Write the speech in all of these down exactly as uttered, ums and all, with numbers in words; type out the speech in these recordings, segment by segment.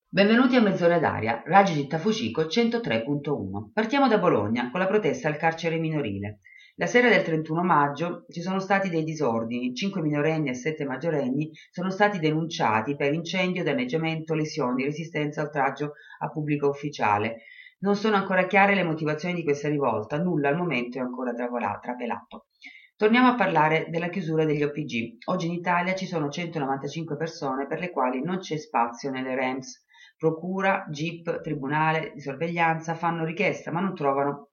Benvenuti a Mezz'ora d'aria, Radio Città Fucico centotré punto uno. Partiamo da Bologna con la protesta al carcere minorile. La sera del trentuno maggio ci sono stati dei disordini, cinque minorenni e sette maggiorenni sono stati denunciati per incendio, danneggiamento, lesioni, resistenza, oltraggio a pubblico ufficiale. Non sono ancora chiare le motivazioni di questa rivolta, nulla al momento è ancora trapelato. Torniamo a parlare della chiusura degli O P G. Oggi in Italia ci sono centonovantacinque persone per le quali non c'è spazio nelle R E M S. Procura, G I P, Tribunale di sorveglianza fanno richiesta ma non trovano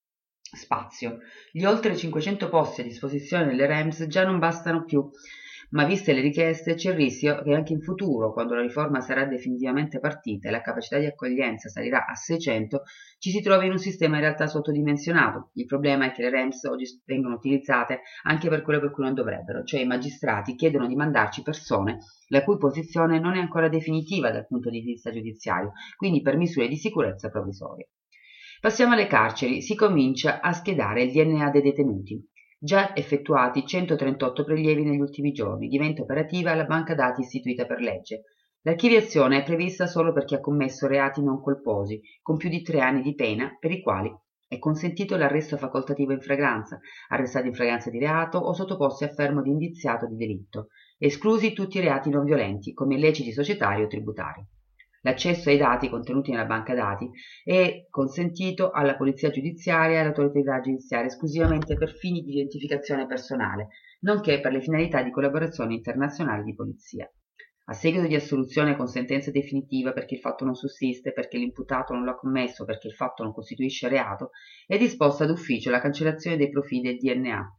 spazio. Gli oltre cinquecento posti a disposizione delle R E M S già non bastano più, ma viste le richieste c'è il rischio che anche in futuro, quando la riforma sarà definitivamente partita e la capacità di accoglienza salirà a seicento, ci si trovi in un sistema in realtà sottodimensionato. Il problema è che le R E M S oggi vengono utilizzate anche per quello per cui non dovrebbero, cioè i magistrati chiedono di mandarci persone la cui posizione non è ancora definitiva dal punto di vista giudiziario, quindi per misure di sicurezza provvisorie. Passiamo alle carceri, si comincia a schedare il D N A dei detenuti. Già effettuati centotrentotto prelievi negli ultimi giorni, diventa operativa la banca dati istituita per legge. L'archiviazione è prevista solo per chi ha commesso reati non colposi, con più di tre anni di pena, per i quali è consentito l'arresto facoltativo in flagranza, arrestati in flagranza di reato o sottoposti a fermo di indiziato di delitto, esclusi tutti i reati non violenti, come illeciti societari o tributari. L'accesso ai dati contenuti nella banca dati è consentito alla polizia giudiziaria e all'autorità giudiziaria esclusivamente per fini di identificazione personale, nonché per le finalità di collaborazione internazionale di polizia. A seguito di assoluzione con sentenza definitiva perché il fatto non sussiste, perché l'imputato non l'ha commesso, perché il fatto non costituisce reato, è disposta d'ufficio la cancellazione dei profili del D N A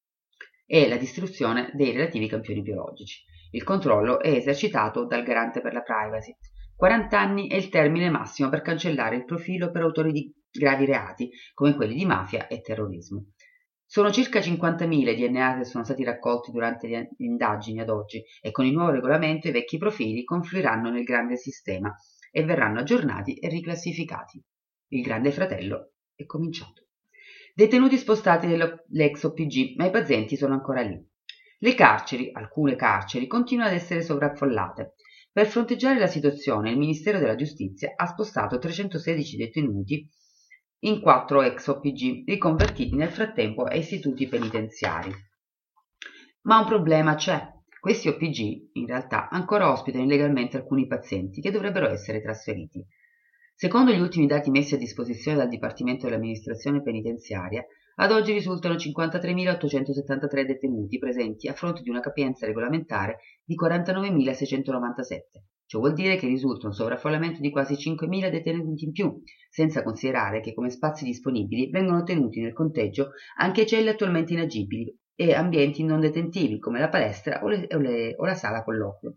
e la distruzione dei relativi campioni biologici. Il controllo è esercitato dal garante per la privacy. quaranta anni è il termine massimo per cancellare il profilo per autori di gravi reati, come quelli di mafia e terrorismo. Sono circa cinquantamila i D N A che sono stati raccolti durante le indagini ad oggi e con il nuovo regolamento i vecchi profili confluiranno nel grande sistema e verranno aggiornati e riclassificati. Il grande fratello è cominciato. Detenuti spostati nell'ex O P G, ma i pazienti sono ancora lì. Le carceri, alcune carceri, continuano ad essere sovraffollate. Per fronteggiare la situazione, il Ministero della Giustizia ha spostato trecentosedici detenuti in quattro ex O P G, riconvertiti nel frattempo a istituti penitenziari. Ma un problema c'è. Questi O P G, in realtà, ancora ospitano illegalmente alcuni pazienti che dovrebbero essere trasferiti. Secondo gli ultimi dati messi a disposizione dal Dipartimento dell'Amministrazione Penitenziaria, ad oggi risultano cinquantatremilaottocentosettantatré detenuti presenti a fronte di una capienza regolamentare di quarantanovemilaseicentonovantasette. Ciò vuol dire che risulta un sovraffollamento di quasi cinquemila detenuti in più, senza considerare che come spazi disponibili vengono tenuti nel conteggio anche celle attualmente inagibili e ambienti non detentivi come la palestra o, le, o, le, o la sala colloquio.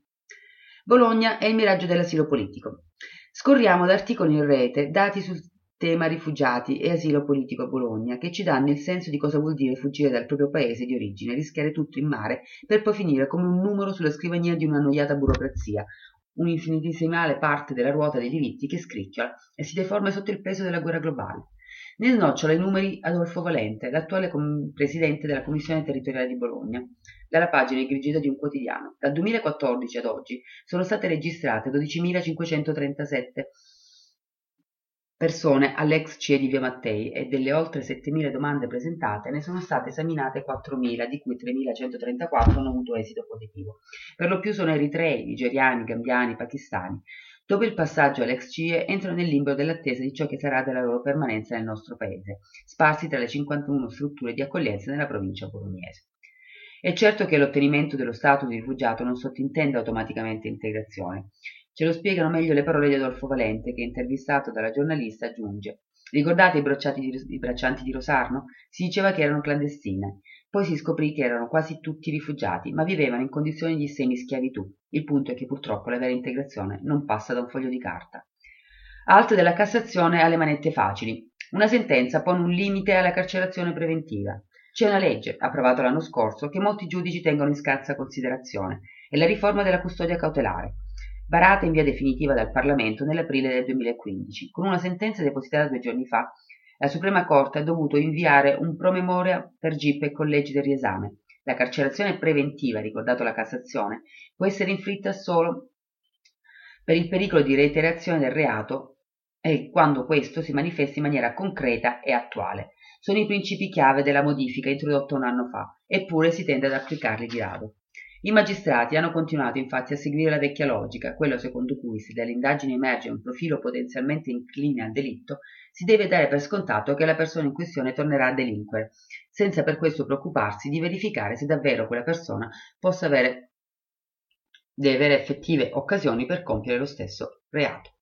Bologna è il miraggio dell'asilo politico. Scorriamo da articoli in rete, dati sul tema rifugiati e asilo politico a Bologna, che ci danno il senso di cosa vuol dire fuggire dal proprio paese di origine, rischiare tutto in mare per poi finire come un numero sulla scrivania di un'annoiata burocrazia, un'infinitesimale parte della ruota dei diritti che scricchiola e si deforma sotto il peso della guerra globale. Ne snocciola i numeri Adolfo Valente, l'attuale com- presidente della Commissione Territoriale di Bologna, dalla pagina di grigita di un quotidiano. Dal duemilaquattordici ad oggi sono state registrate dodicimilacinquecentotrentasette persone all'ex C E di Via Mattei e delle oltre settemila domande presentate ne sono state esaminate quattromila, di cui tremilacentotrentaquattro hanno avuto esito positivo. Per lo più sono eritrei, nigeriani, gambiani, pakistani. Dopo il passaggio all'ex C I E entrano nel limbo dell'attesa di ciò che sarà della loro permanenza nel nostro paese, sparsi tra le cinquantuno strutture di accoglienza nella provincia bolognese. È certo che l'ottenimento dello status di rifugiato non sottintende automaticamente integrazione. Ce lo spiegano meglio le parole di Adolfo Valente, che intervistato dalla giornalista aggiunge: ricordate i, di, i braccianti di Rosarno? Si diceva che erano clandestine. Poi si scoprì che erano quasi tutti rifugiati, ma vivevano in condizioni di semi-schiavitù. Il punto è che purtroppo la vera integrazione non passa da un foglio di carta. Altre della Cassazione ha le manette facili. Una sentenza pone un limite alla carcerazione preventiva. C'è una legge, approvata l'anno scorso, che molti giudici tengono in scarsa considerazione. È la riforma della custodia cautelare, varata in via definitiva dal Parlamento nell'aprile del duemilaquindici. Con una sentenza depositata due giorni fa, la Suprema Corte ha dovuto inviare un promemoria per G I P e collegi del riesame. La carcerazione preventiva, ricordato la Cassazione, può essere inflitta solo per il pericolo di reiterazione del reato e quando questo si manifesta in maniera concreta e attuale. Sono i principi chiave della modifica introdotta un anno fa, eppure si tende ad applicarli di rado. I magistrati hanno continuato infatti a seguire la vecchia logica, quella secondo cui se dall'indagine emerge un profilo potenzialmente incline al delitto, si deve dare per scontato che la persona in questione tornerà a delinquere, senza per questo preoccuparsi di verificare se davvero quella persona possa avere, deve avere effettive occasioni per compiere lo stesso reato.